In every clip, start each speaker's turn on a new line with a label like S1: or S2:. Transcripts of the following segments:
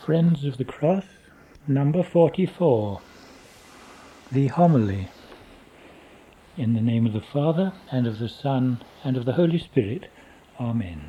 S1: Friends of the Cross, number 44. The Homily. In the name of the Father, and of the Son, and of the Holy Spirit. Amen.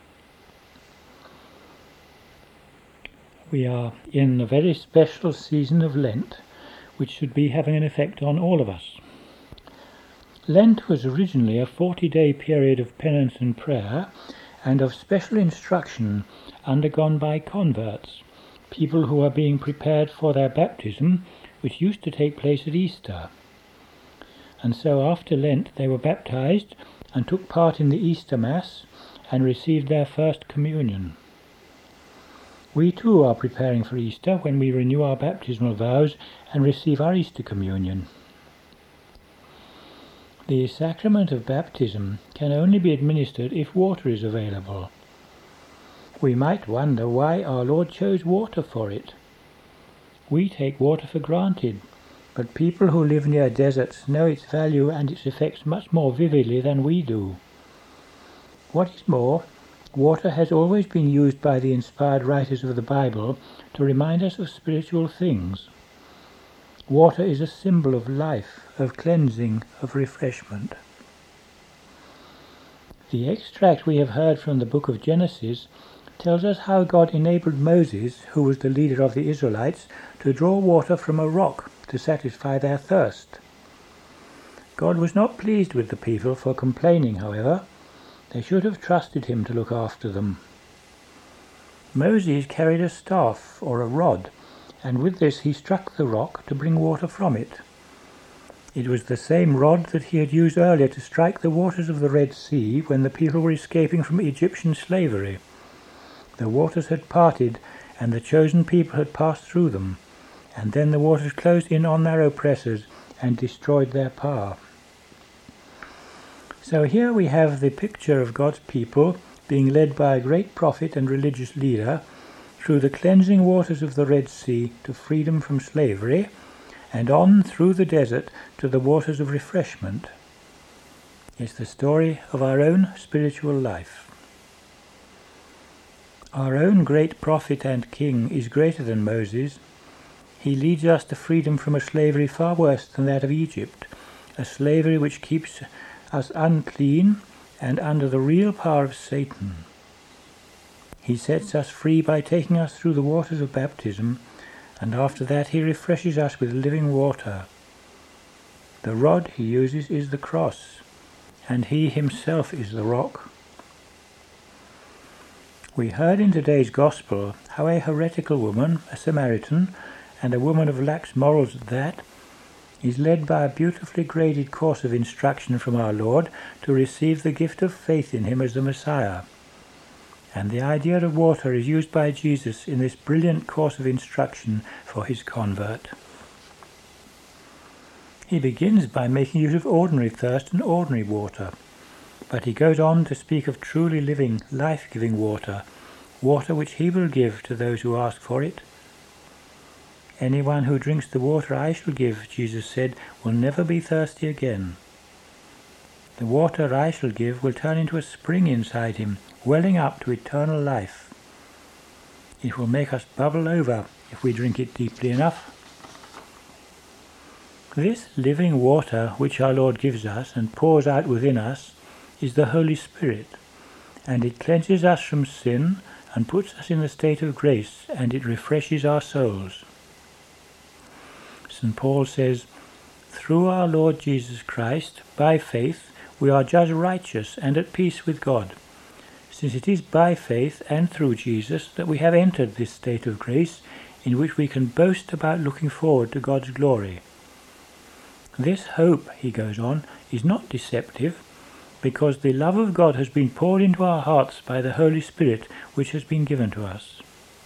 S1: We are in a very special season of Lent, which should be having an effect on all of us. Lent was originally a 40-day period of penance and prayer, and of special instruction undergone by converts, people who are being prepared for their baptism, which used to take place at Easter. And so after Lent they were baptized and took part in the Easter Mass and received their first communion. We too are preparing for Easter when we renew our baptismal vows and receive our Easter communion. The sacrament of baptism can only be administered if water is available. We might wonder why our Lord chose water for it. We take water for granted, but people who live near deserts know its value and its effects much more vividly than we do. What is more, water has always been used by the inspired writers of the Bible to remind us of spiritual things. Water is a symbol of life, of cleansing, of refreshment. The extract we have heard from the book of Genesis tells us how God enabled Moses, who was the leader of the Israelites, to draw water from a rock to satisfy their thirst. God was not pleased with the people for complaining, however. They should have trusted him to look after them. Moses carried a staff, or a rod, and with this he struck the rock to bring water from it. It was the same rod that he had used earlier to strike the waters of the Red Sea when the people were escaping from Egyptian slavery. The waters had parted, and the chosen people had passed through them, and then the waters closed in on their oppressors and destroyed their power. So here we have the picture of God's people being led by a great prophet and religious leader through the cleansing waters of the Red Sea to freedom from slavery, and on through the desert to the waters of refreshment. It's the story of our own spiritual life. Our own great prophet and king is greater than Moses. He leads us to freedom from a slavery far worse than that of Egypt, a slavery which keeps us unclean and under the real power of Satan. He sets us free by taking us through the waters of baptism, and after that he refreshes us with living water. The rod he uses is the cross, and he himself is the rock. We heard in today's Gospel how a heretical woman, a Samaritan, and a woman of lax morals at that, is led by a beautifully graded course of instruction from our Lord to receive the gift of faith in him as the Messiah. And the idea of water is used by Jesus in this brilliant course of instruction for his convert. He begins by making use of ordinary thirst and ordinary water, but he goes on to speak of truly living, life-giving water, water which he will give to those who ask for it. Anyone who drinks the water I shall give, Jesus said, will never be thirsty again. The water I shall give will turn into a spring inside him, welling up to eternal life. It will make us bubble over if we drink it deeply enough. This living water which our Lord gives us and pours out within us is the Holy Spirit, and it cleanses us from sin and puts us in the state of grace, and it refreshes our souls. St. Paul says, "Through our Lord Jesus Christ, by faith, we are judged righteous and at peace with God, since it is by faith and through Jesus that we have entered this state of grace in which we can boast about looking forward to God's glory." This hope, he goes on, is not deceptive, because the love of God has been poured into our hearts by the Holy Spirit which has been given to us.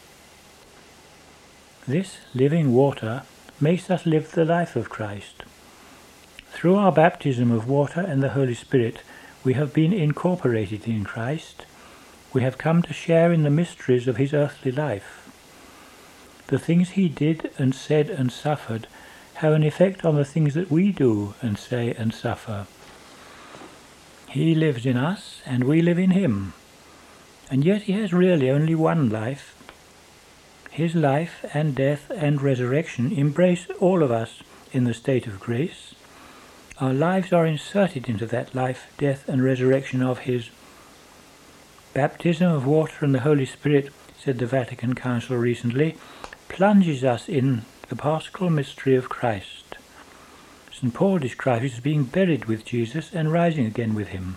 S1: This living water makes us live the life of Christ. Through our baptism of water and the Holy Spirit, we have been incorporated in Christ. We have come to share in the mysteries of his earthly life. The things he did and said and suffered have an effect on the things that we do and say and suffer. He lives in us, and we live in him. And yet he has really only one life. His life and death and resurrection embrace all of us in the state of grace. Our lives are inserted into that life, death and resurrection of His. Baptism of water and the Holy Spirit, said the Vatican Council recently, plunges us in the paschal mystery of Christ. St. Paul describes it as being buried with Jesus and rising again with Him.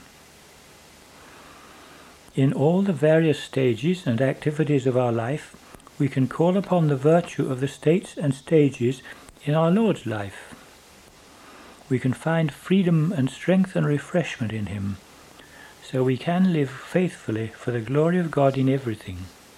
S1: In all the various stages and activities of our life, we can call upon the virtue of the states and stages in our Lord's life. We can find freedom and strength and refreshment in Him, so we can live faithfully for the glory of God in everything.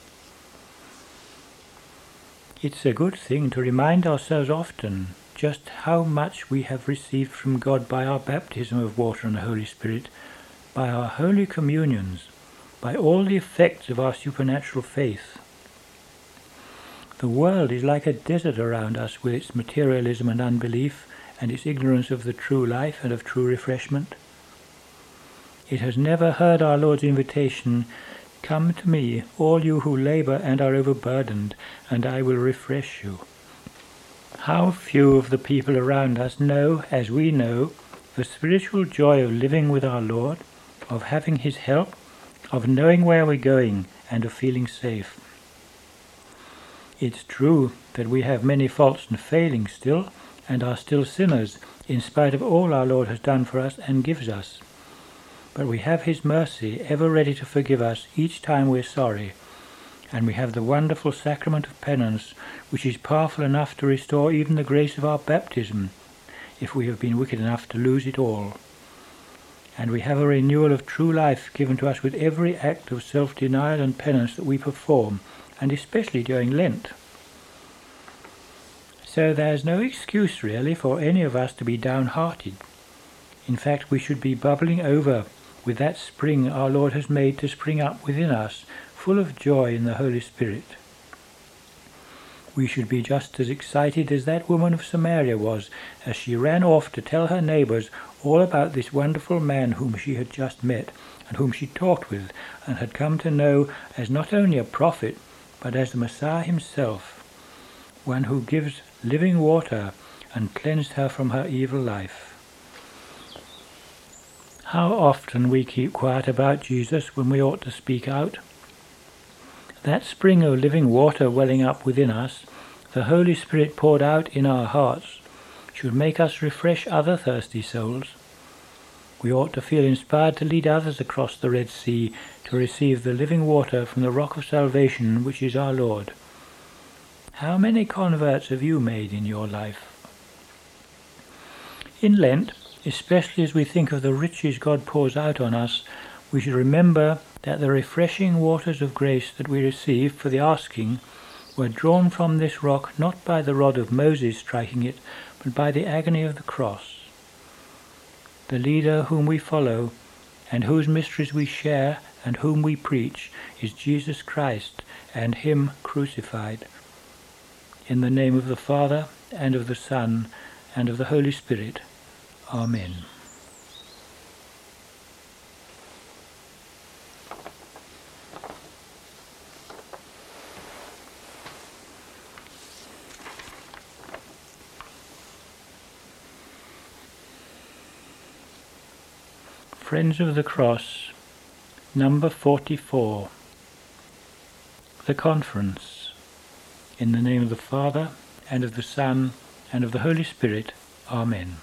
S1: It's a good thing to remind ourselves often just how much we have received from God by our baptism of water and the Holy Spirit, by our holy communions, by all the effects of our supernatural faith. The world is like a desert around us with its materialism and unbelief and its ignorance of the true life and of true refreshment. It has never heard our Lord's invitation, "Come to me, all you who labour and are overburdened, and I will refresh you." How few of the people around us know, as we know, the spiritual joy of living with our Lord, of having His help, of knowing where we're going, and of feeling safe. It's true that we have many faults and failings still, and are still sinners, in spite of all our Lord has done for us and gives us. But we have His mercy ever ready to forgive us each time we're sorry, and we have the wonderful sacrament of penance, which is powerful enough to restore even the grace of our baptism, if we have been wicked enough to lose it all. And we have a renewal of true life given to us with every act of self-denial and penance that we perform, and especially during Lent. So there's no excuse really for any of us to be downhearted. In fact, we should be bubbling over with that spring our Lord has made to spring up within us, full of joy in the Holy Spirit. We should be just as excited as that woman of Samaria was, as she ran off to tell her neighbours all about this wonderful man whom she had just met, and whom she talked with, and had come to know as not only a prophet, but as the Messiah himself, one who gives living water and cleansed her from her evil life. How often we keep quiet about Jesus when we ought to speak out. That spring of living water welling up within us, the Holy Spirit poured out in our hearts, should make us refresh other thirsty souls. We ought to feel inspired to lead others across the Red Sea to receive the living water from the rock of salvation, which is our Lord. How many converts have you made in your life? In Lent, especially as we think of the riches God pours out on us, we should remember that the refreshing waters of grace that we receive for the asking were drawn from this rock not by the rod of Moses striking it, but by the agony of the cross. The leader whom we follow, and whose mysteries we share, and whom we preach, is Jesus Christ, and Him crucified. In the name of the Father, and of the Son, and of the Holy Spirit. Amen. Friends of the Cross, number 44. The Conference. In the name of the Father, and of the Son, and of the Holy Spirit. Amen.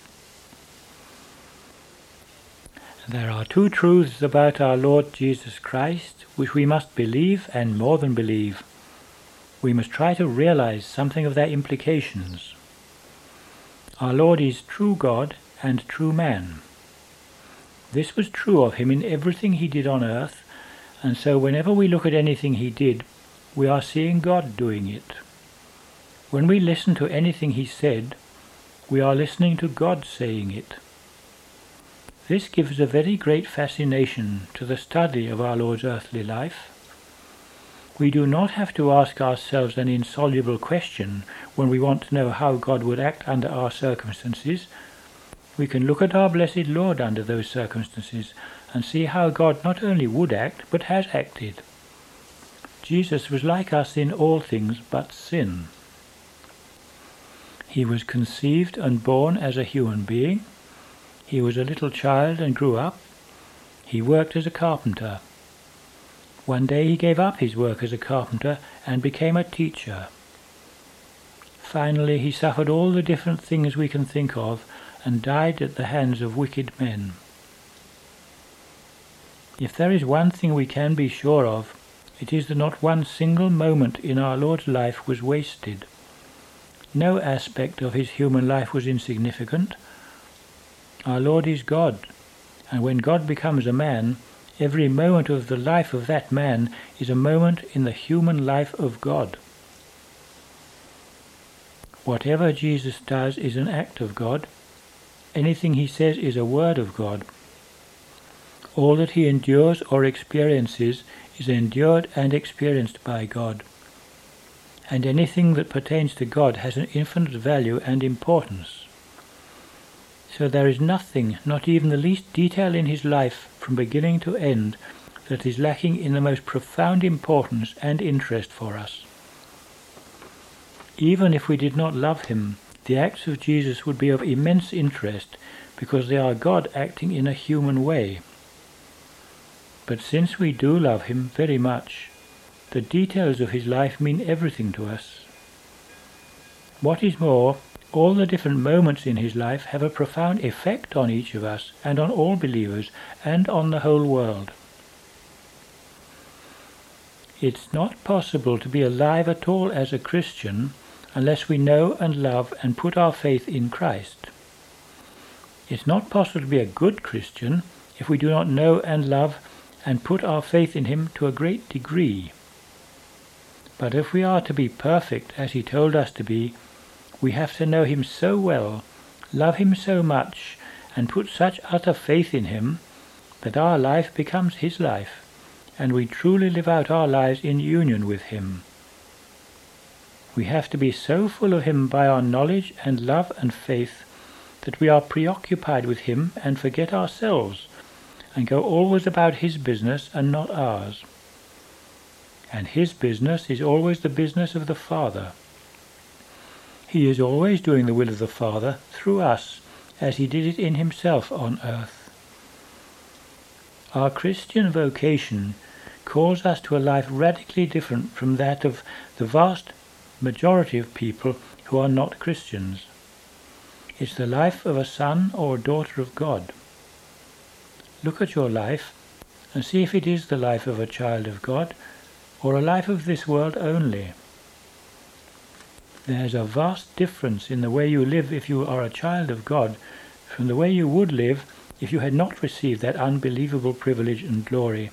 S1: There are two truths about our Lord Jesus Christ which we must believe and more than believe. We must try to realize something of their implications. Our Lord is true God and true man. This was true of Him in everything He did on earth, and so whenever we look at anything He did, we are seeing God doing it. When we listen to anything He said, we are listening to God saying it. This gives a very great fascination to the study of our Lord's earthly life. We do not have to ask ourselves an insoluble question when we want to know how God would act under our circumstances. We can look at our blessed Lord under those circumstances and see how God not only would act, but has acted. Jesus was like us in all things but sin. He was conceived and born as a human being. He was a little child and grew up. He worked as a carpenter. One day he gave up his work as a carpenter and became a teacher. Finally, he suffered all the different things we can think of and died at the hands of wicked men. If there is one thing we can be sure of, it is that not one single moment in our Lord's life was wasted. No aspect of his human life was insignificant. Our Lord is God, and when God becomes a man, every moment of the life of that man is a moment in the human life of God. Whatever Jesus does is an act of God. Anything he says is a word of God. All that he endures or experiences is endured and experienced by God. And anything that pertains to God has an infinite value and importance. So there is nothing, not even the least detail in his life from beginning to end, that is lacking in the most profound importance and interest for us. Even if we did not love him, the acts of Jesus would be of immense interest because they are God acting in a human way. But since we do love him very much, the details of his life mean everything to us. What is more, all the different moments in his life have a profound effect on each of us and on all believers and on the whole world. It's not possible to be alive at all as a Christian unless we know and love and put our faith in Christ. It's not possible to be a good Christian if we do not know and love and put our faith in him to a great degree. But if we are to be perfect as he told us to be, we have to know him so well, love him so much, and put such utter faith in him that our life becomes his life, and we truly live out our lives in union with him. We have to be so full of him by our knowledge and love and faith that we are preoccupied with him and forget ourselves, and go always about his business and not ours. And his business is always the business of the Father. He is always doing the will of the Father through us, as he did it in himself on earth. Our Christian vocation calls us to a life radically different from that of the vast majority of people who are not Christians. It's the life of a son or daughter of God. Look at your life and see if it is the life of a child of God or a life of this world only. There's a vast difference in the way you live if you are a child of God from the way you would live if you had not received that unbelievable privilege and glory.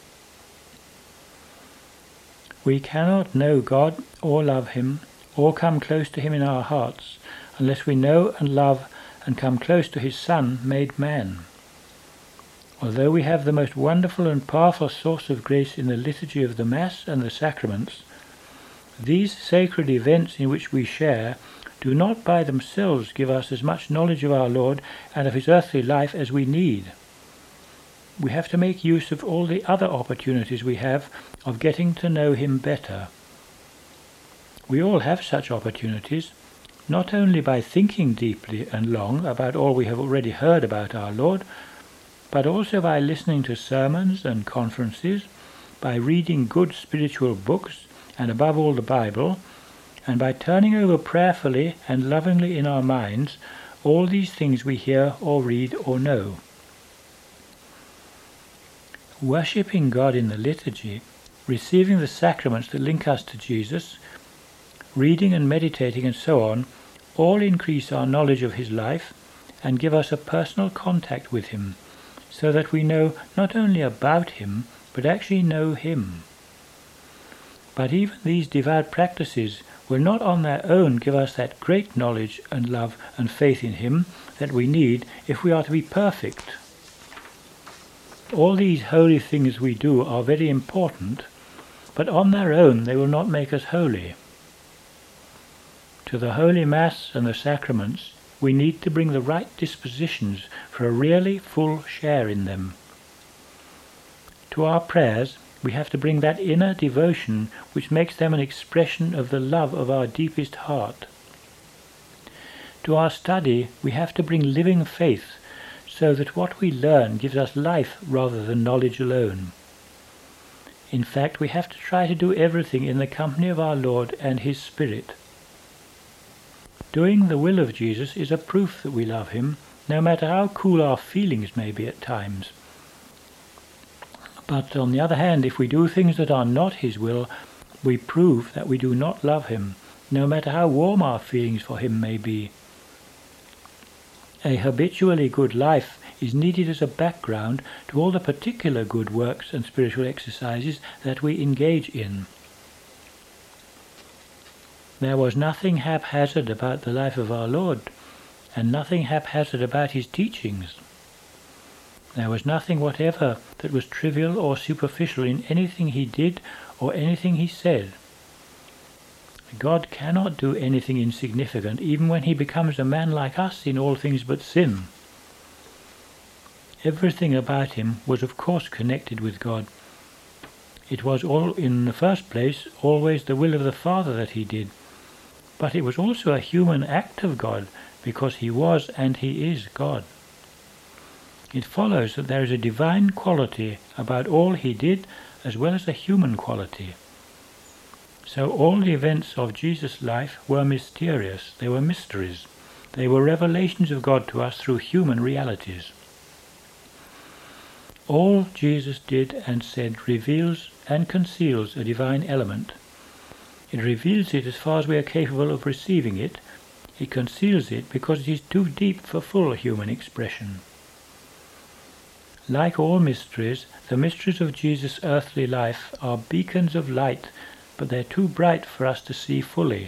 S1: We cannot know God or love him or come close to him in our hearts unless we know and love and come close to his Son made man. Although we have the most wonderful and powerful source of grace in the liturgy of the Mass and the sacraments, these sacred events in which we share do not by themselves give us as much knowledge of our Lord and of his earthly life as we need. We have to make use of all the other opportunities we have of getting to know him better. We all have such opportunities, not only by thinking deeply and long about all we have already heard about our Lord, but also by listening to sermons and conferences, by reading good spiritual books, and above all the Bible, and by turning over prayerfully and lovingly in our minds all these things we hear or read or know. Worshipping God in the liturgy, receiving the sacraments that link us to Jesus, reading and meditating and so on, all increase our knowledge of his life and give us a personal contact with him, so that we know not only about him, but actually know him. But even these devout practices will not on their own give us that great knowledge and love and faith in him that we need if we are to be perfect. All these holy things we do are very important, but on their own they will not make us holy. To the Holy Mass and the sacraments we need to bring the right dispositions for a really full share in them. To our prayers We have to bring that inner devotion which makes them an expression of the love of our deepest heart. To our study we have to bring living faith, so that what we learn gives us life rather than knowledge alone. In fact, we have to try to do everything in the company of our Lord and His Spirit. Doing the will of Jesus is a proof that we love Him, no matter how cool our feelings may be at times. But on the other hand, if we do things that are not His will, we prove that we do not love Him, no matter how warm our feelings for Him may be. A habitually good life is needed as a background to all the particular good works and spiritual exercises that we engage in. There was nothing haphazard about the life of our Lord, and nothing haphazard about His teachings. There was nothing whatever that was trivial or superficial in anything He did or anything He said. God cannot do anything insignificant, even when He becomes a man like us in all things but sin. Everything about Him was of course connected with God. It was all, in the first place, always the will of the Father that He did, but it was also a human act of God, because He was and He is God. It follows that there is a divine quality about all He did, as well as a human quality. So all the events of Jesus' life were mysterious, they were mysteries. They were revelations of God to us through human realities. All Jesus did and said reveals and conceals a divine element. It reveals it as far as we are capable of receiving it. It conceals it because it is too deep for full human expression. Like all mysteries, the mysteries of Jesus' earthly life are beacons of light, but they're too bright for us to see fully.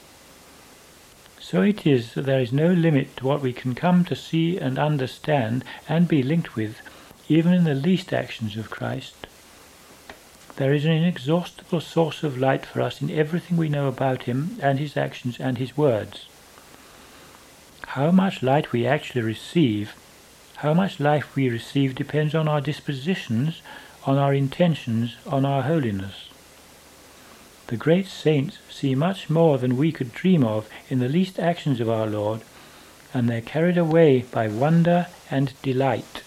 S1: So it is that there is no limit to what we can come to see and understand and be linked with, even in the least actions of Christ. There is an inexhaustible source of light for us in everything we know about Him and His actions and His words. How much light we actually receive, how much life we receive depends on our dispositions, on our intentions, on our holiness. The great saints see much more than we could dream of in the least actions of our Lord, and they're carried away by wonder and delight.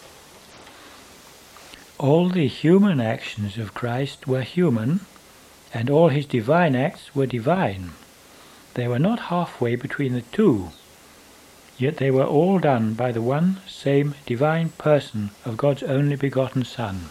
S1: All the human actions of Christ were human, and all His divine acts were divine. They were not halfway between the two, yet they were all done by the one same divine person of God's only begotten Son.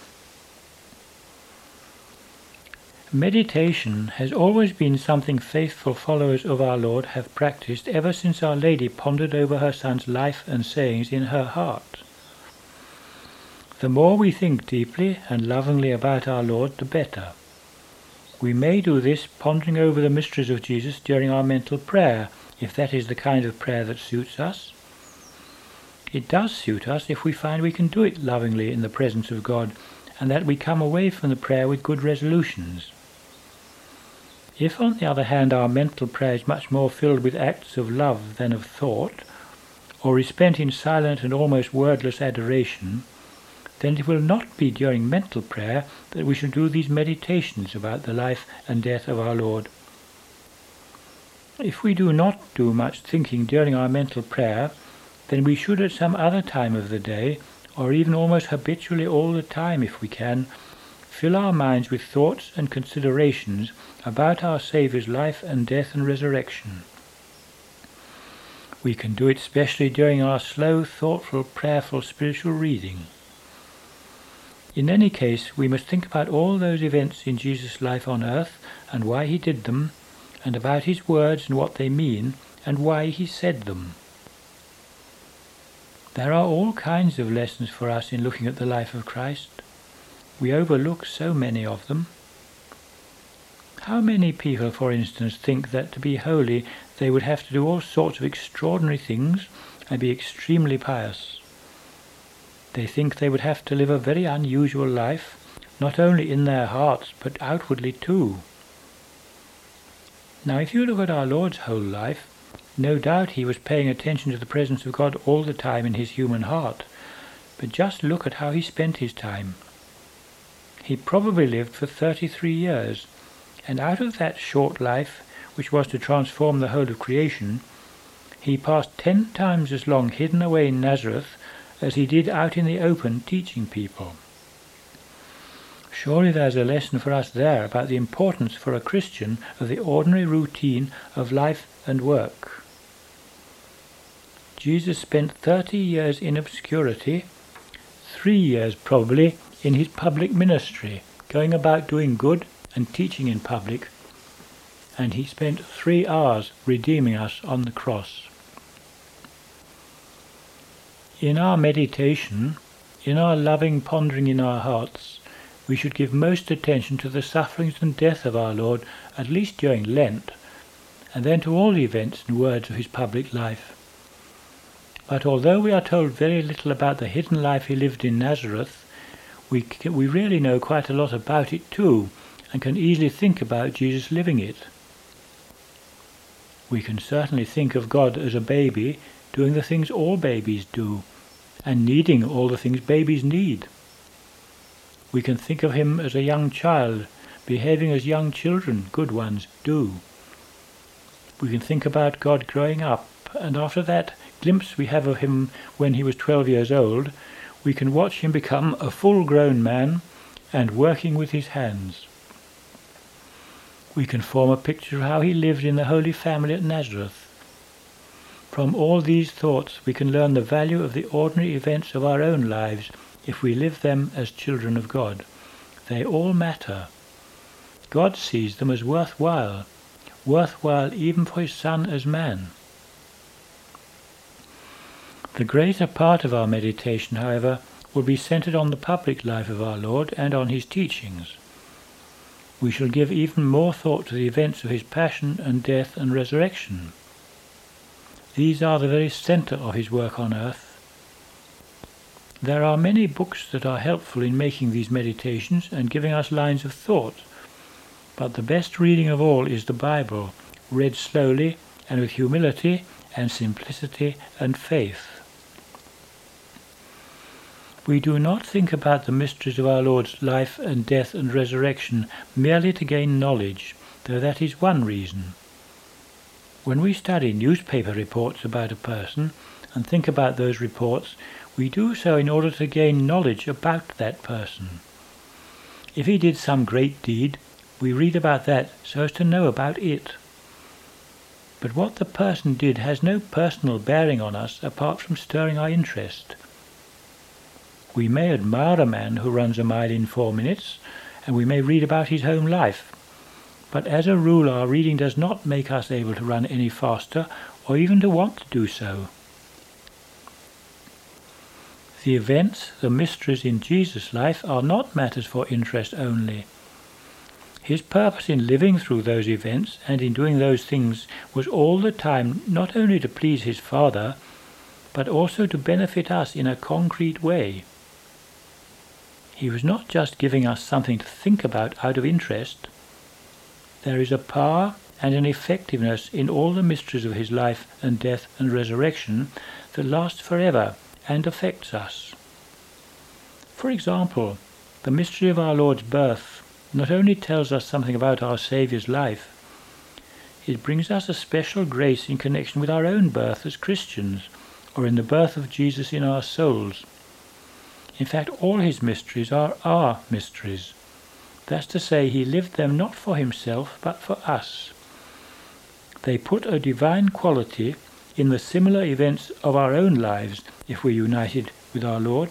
S1: Meditation has always been something faithful followers of our Lord have practiced ever since Our Lady pondered over her Son's life and sayings in her heart. The more we think deeply and lovingly about our Lord, the better. We may do this pondering over the mysteries of Jesus during our mental prayer, if that is the kind of prayer that suits us. It does suit us if we find we can do it lovingly in the presence of God, and that we come away from the prayer with good resolutions. If, on the other hand, our mental prayer is much more filled with acts of love than of thought, or is spent in silent and almost wordless adoration, then it will not be during mental prayer that we shall do these meditations about the life and death of our Lord. If we do not do much thinking during our mental prayer, then we should at some other time of the day, or even almost habitually all the time if we can, fill our minds with thoughts and considerations about our Saviour's life and death and resurrection. We can do it specially during our slow, thoughtful, prayerful spiritual reading. In any case, we must think about all those events in Jesus' life on earth and why He did them, and about His words and what they mean, and why He said them. There are all kinds of lessons for us in looking at the life of Christ. We overlook so many of them. How many people, for instance, think that to be holy they would have to do all sorts of extraordinary things and be extremely pious? They think they would have to live a very unusual life, not only in their hearts, but outwardly too. Now, if you look at our Lord's whole life, no doubt He was paying attention to the presence of God all the time in His human heart, but just look at how He spent His time. He probably lived for 33 years, and out of that short life, which was to transform the whole of creation, he passed 10 times as long hidden away in Nazareth as he did out in the open teaching people. Surely there's a lesson for us there about the importance for a Christian of the ordinary routine of life and work. Jesus spent 30 years in obscurity, 3 years probably in his public ministry, going about doing good and teaching in public, and he spent 3 hours redeeming us on the cross. In our meditation, in our loving pondering in our hearts, we should give most attention to the sufferings and death of our Lord, at least during Lent, and then to all the events and words of his public life. But although we are told very little about the hidden life he lived in Nazareth, we really know quite a lot about it too, and can easily think about Jesus living it. We can certainly think of God as a baby, doing the things all babies do, and needing all the things babies need. We can think of him as a young child, behaving as young children, good ones, do. We can think about God growing up, and after that glimpse we have of him when he was 12 years old, we can watch him become a full-grown man and working with his hands. We can form a picture of how he lived in the Holy Family at Nazareth. From all these thoughts we can learn the value of the ordinary events of our own lives if we live them as children of God. They all matter. God sees them as worthwhile even for his Son as man. The greater part of our meditation, however, will be centered on the public life of our Lord and on his teachings. We shall give even more thought to the events of his passion and death and resurrection. These are the very center of his work on earth. There are many books that are helpful in making these meditations and giving us lines of thought, but the best reading of all is the Bible, read slowly and with humility and simplicity and faith. We do not think about the mysteries of our Lord's life and death and resurrection merely to gain knowledge, though that is one reason. When we study newspaper reports about a person and think about those reports, we do so in order to gain knowledge about that person. If he did some great deed, we read about that so as to know about it. But what the person did has no personal bearing on us apart from stirring our interest. We may admire a man who runs a mile in 4 minutes, and we may read about his home life, but as a rule our reading does not make us able to run any faster or even to want to do so. The events, the mysteries in Jesus' life are not matters for interest only. His purpose in living through those events and in doing those things was all the time not only to please his Father, but also to benefit us in a concrete way. He was not just giving us something to think about out of interest. There is a power and an effectiveness in all the mysteries of his life and death and resurrection that lasts forever and affects us. For example, the mystery of our Lord's birth not only tells us something about our Saviour's life, it brings us a special grace in connection with our own birth as Christians, or in the birth of Jesus in our souls. In fact, all his mysteries are our mysteries. That's to say, he lived them not for himself, but for us. They put a divine quality in the similar events of our own lives if we're united with our Lord.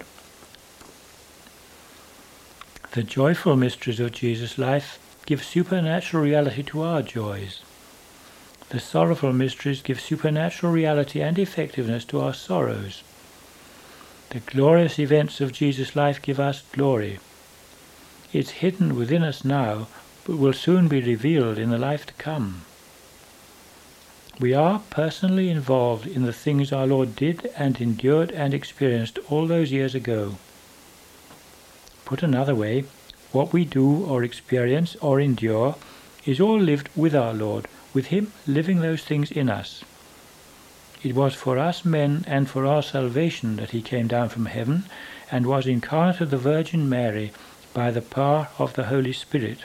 S1: The joyful mysteries of Jesus' life give supernatural reality to our joys. The sorrowful mysteries give supernatural reality and effectiveness to our sorrows. The glorious events of Jesus' life give us glory. It's hidden within us now, but will soon be revealed in the life to come. We are personally involved in the things our Lord did and endured and experienced all those years ago. Put another way, what we do or experience or endure is all lived with our Lord, with him living those things in us. It was for us men and for our salvation that he came down from heaven and was incarnate of the Virgin Mary, by the power of the Holy Spirit.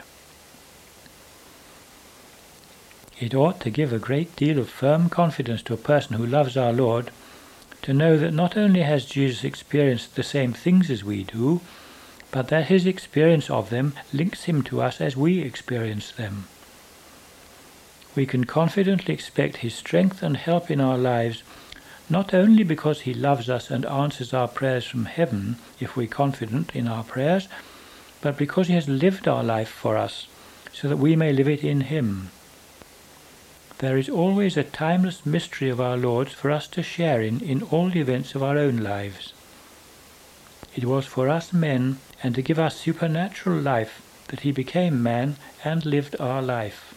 S1: It ought to give a great deal of firm confidence to a person who loves our Lord to know that not only has Jesus experienced the same things as we do, but that his experience of them links him to us as we experience them. We can confidently expect his strength and help in our lives, not only because he loves us and answers our prayers from heaven if we're confident in our prayers, but because he has lived our life for us, so that we may live it in him. There is always a timeless mystery of our Lord's for us to share in all the events of our own lives. It was for us men and to give us supernatural life that he became man and lived our life.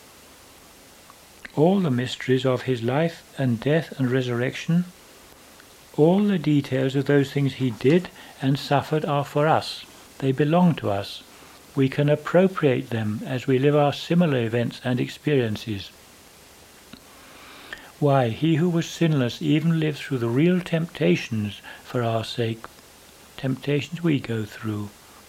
S1: All the mysteries of his life and death and resurrection, all the details of those things he did and suffered are for us. They belong to us. We can appropriate them as we live our similar events and experiences. Why, he who was sinless even lived through the real temptations for our sake, temptations we go through.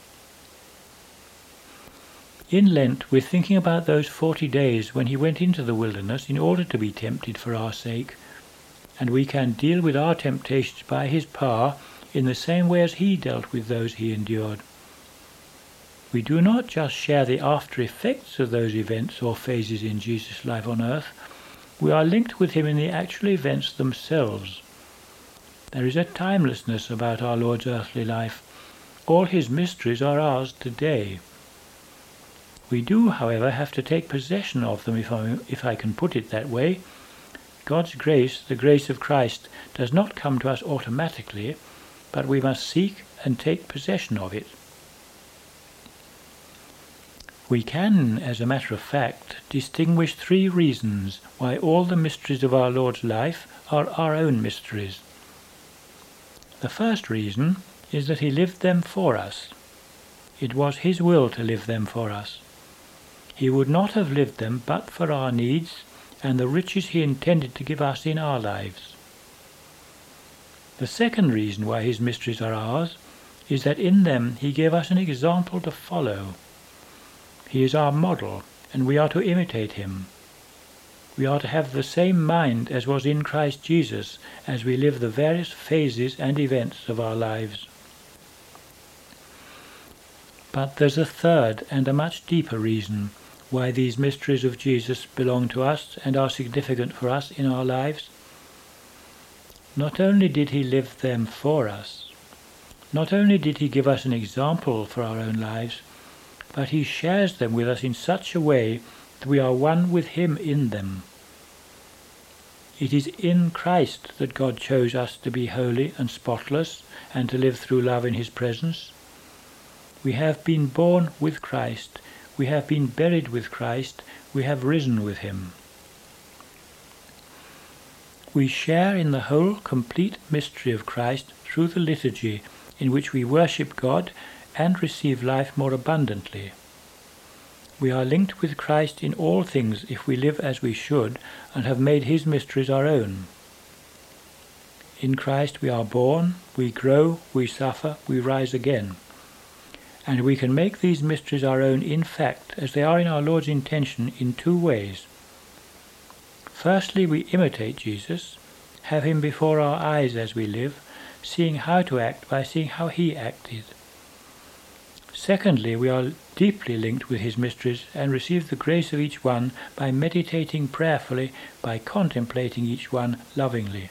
S1: In Lent, we're thinking about those 40 days when he went into the wilderness in order to be tempted for our sake, and we can deal with our temptations by his power in the same way as he dealt with those he endured. We do not just share the after effects of those events or phases in Jesus' life on earth, we are linked with him in the actual events themselves. There is a timelessness about our Lord's earthly life. All his mysteries are ours today. We do, however, have to take possession of them, if I can put it that way. God's grace, the grace of Christ, does not come to us automatically, but we must seek and take possession of it. We can, as a matter of fact, distinguish 3 reasons why all the mysteries of our Lord's life are our own mysteries. The first reason is that he lived them for us. It was his will to live them for us. He would not have lived them but for our needs and the riches he intended to give us in our lives. The second reason why his mysteries are ours is that in them he gave us an example to follow. He is our model, and we are to imitate him. We are to have the same mind as was in Christ Jesus as we live the various phases and events of our lives. But there's a third and a much deeper reason why these mysteries of Jesus belong to us and are significant for us in our lives. Not only did he live them for us, not only did he give us an example for our own lives, but he shares them with us in such a way that we are one with him in them. It is in Christ that God chose us to be holy and spotless and to live through love in his presence. We have been born with Christ, we have been buried with Christ, we have risen with him. We share in the whole complete mystery of Christ through the liturgy in which we worship God and receive life more abundantly. We are linked with Christ in all things if we live as we should and have made his mysteries our own. In Christ we are born, we grow, we suffer, we rise again. And we can make these mysteries our own in fact, as they are in our Lord's intention, in 2 ways. Firstly, we imitate Jesus, have him before our eyes as we live, seeing how to act by seeing how he acted. Secondly, we are deeply linked with his mysteries and receive the grace of each one by meditating prayerfully, by contemplating each one lovingly.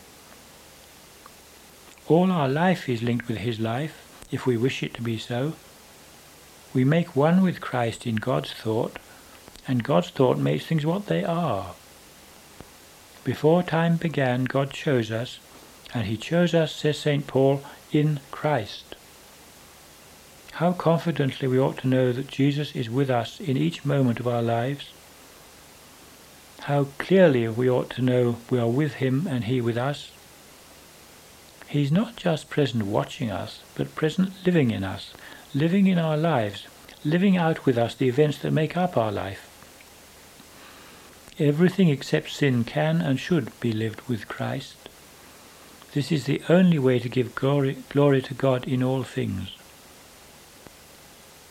S1: All our life is linked with his life, if we wish it to be so. We make one with Christ in God's thought, and God's thought makes things what they are. Before time began, God chose us, and he chose us, says St. Paul, in Christ. How confidently we ought to know that Jesus is with us in each moment of our lives. How clearly we ought to know we are with him and he with us. He's not just present watching us, but present living in us, living in our lives, living out with us the events that make up our life. Everything except sin can and should be lived with Christ. This is the only way to give glory to God in all things.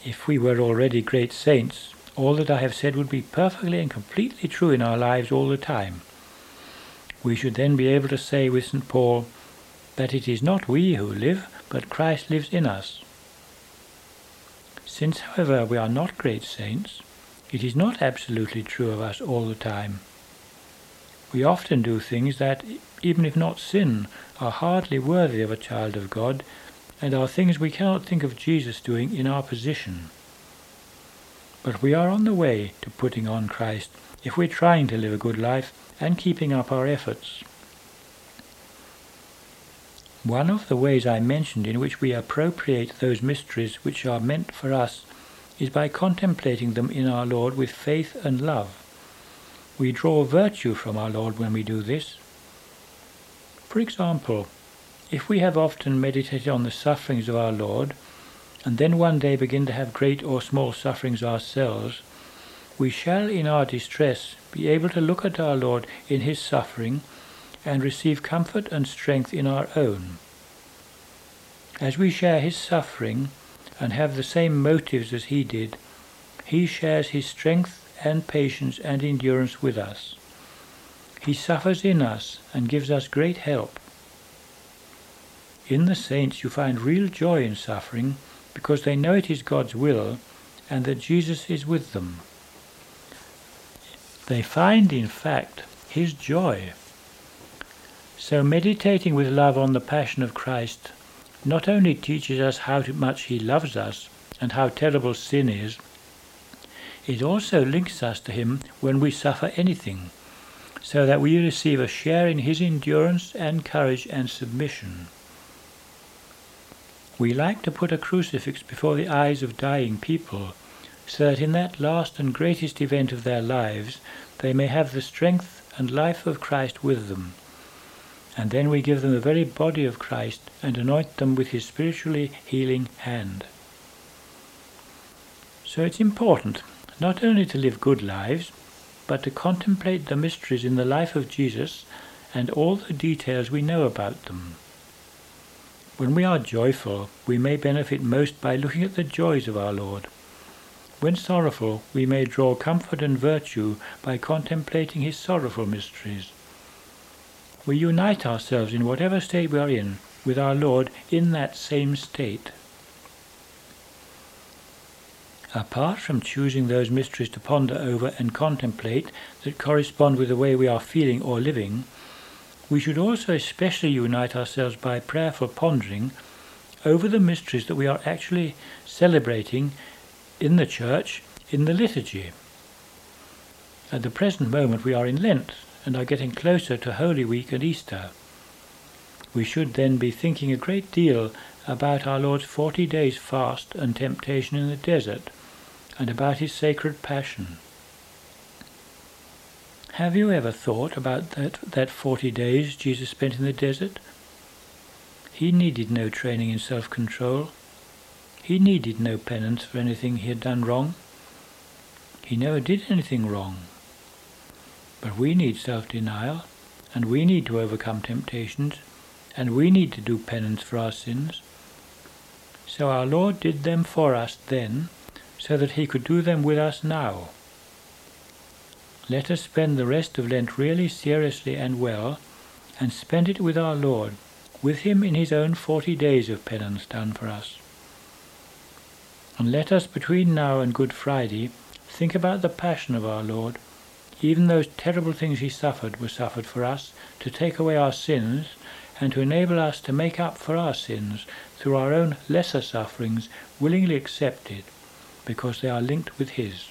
S1: If we were already great saints, all that I have said would be perfectly and completely true in our lives all the time. We should then be able to say with St. Paul that it is not we who live, but Christ lives in us. Since, however, we are not great saints, it is not absolutely true of us all the time. We often do things that, even if not sin, are hardly worthy of a child of God, and are things we cannot think of Jesus doing in our position. But we are on the way to putting on Christ if we're trying to live a good life and keeping up our efforts. One of the ways I mentioned in which we appropriate those mysteries which are meant for us is by contemplating them in our Lord with faith and love. We draw virtue from our Lord when we do this. For example, if we have often meditated on the sufferings of our Lord, and then one day begin to have great or small sufferings ourselves, we shall in our distress be able to look at our Lord in his suffering and receive comfort and strength in our own. As we share his suffering and have the same motives as he did, he shares his strength and patience and endurance with us. He suffers in us and gives us great help. In the saints you find real joy in suffering because they know it is God's will and that Jesus is with them. They find, in fact, his joy. So meditating with love on the Passion of Christ not only teaches us how much he loves us and how terrible sin is, it also links us to him when we suffer anything, so that we receive a share in his endurance and courage and submission. We like to put a crucifix before the eyes of dying people, so that in that last and greatest event of their lives they may have the strength and life of Christ with them. And then we give them the very body of Christ and anoint them with his spiritually healing hand. So it's important not only to live good lives, but to contemplate the mysteries in the life of Jesus and all the details we know about them. When we are joyful, we may benefit most by looking at the joys of our Lord. When sorrowful, we may draw comfort and virtue by contemplating his sorrowful mysteries. We unite ourselves in whatever state we are in with our Lord in that same state. Apart from choosing those mysteries to ponder over and contemplate that correspond with the way we are feeling or living, we should also especially unite ourselves by prayerful pondering over the mysteries that we are actually celebrating in the Church in the liturgy. At the present moment we are in Lent and are getting closer to Holy Week and Easter. We should then be thinking a great deal about our Lord's 40 days fast and temptation in the desert, and about his sacred passion. Have you ever thought about that 40 days Jesus spent in the desert? He needed no training in self-control. He needed no penance for anything he had done wrong. He never did anything wrong. But we need self-denial, and we need to overcome temptations, and we need to do penance for our sins. So our Lord did them for us then, so that he could do them with us now. Let us spend the rest of Lent really seriously and well, and spend it with our Lord, with him in his own 40 days of penance done for us. And let us between now and Good Friday think about the passion of our Lord. Even those terrible things he suffered were suffered for us, to take away our sins, and to enable us to make up for our sins through our own lesser sufferings willingly accepted, because they are linked with his.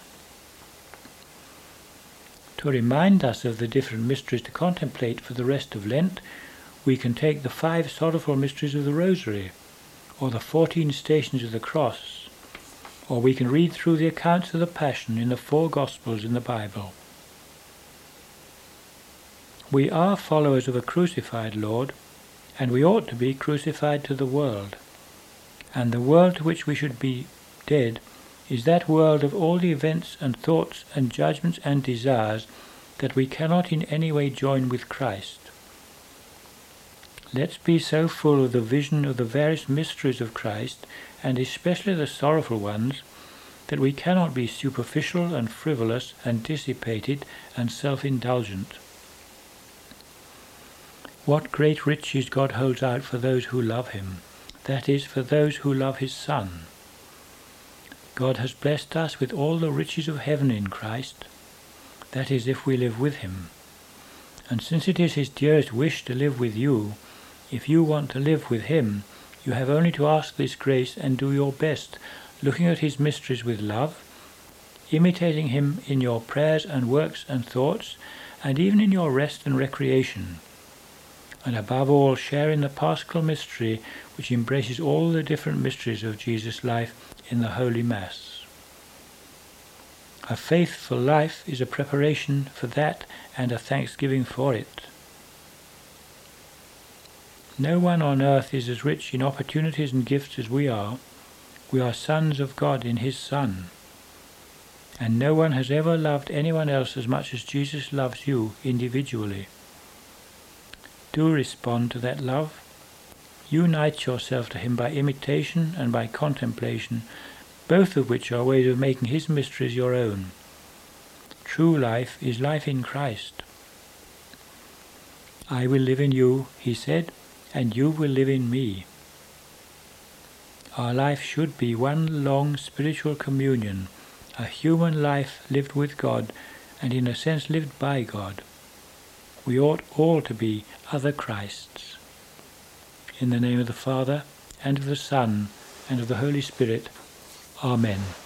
S1: To remind us of the different mysteries to contemplate for the rest of Lent, we can take the 5 sorrowful mysteries of the Rosary, or the 14 stations of the Cross, or we can read through the accounts of the Passion in the 4 Gospels in the Bible. We are followers of a crucified Lord, and we ought to be crucified to the world. And the world to which we should be dead is that world of all the events and thoughts and judgments and desires that we cannot in any way join with Christ. Let's be so full of the vision of the various mysteries of Christ, and especially the sorrowful ones, that we cannot be superficial and frivolous and dissipated and self-indulgent. What great riches God holds out for those who love him, that is, for those who love his Son. God has blessed us with all the riches of heaven in Christ, that is, if we live with him. And since it is his dearest wish to live with you, if you want to live with him, you have only to ask this grace and do your best, looking at his mysteries with love, imitating him in your prayers and works and thoughts, and even in your rest and recreation. And above all, share in the Paschal mystery, which embraces all the different mysteries of Jesus' life in the Holy Mass. A faithful life is a preparation for that and a thanksgiving for it. No one on earth is as rich in opportunities and gifts as we are. We are sons of God in his Son. And no one has ever loved anyone else as much as Jesus loves you individually. Do respond to that love. Unite yourself to him by imitation and by contemplation, both of which are ways of making his mysteries your own. True life is life in Christ. I will live in you, he said, and you will live in me. Our life should be one long spiritual communion, a human life lived with God and in a sense lived by God. We ought all to be other Christs. In the name of the Father, and of the Son, and of the Holy Spirit. Amen.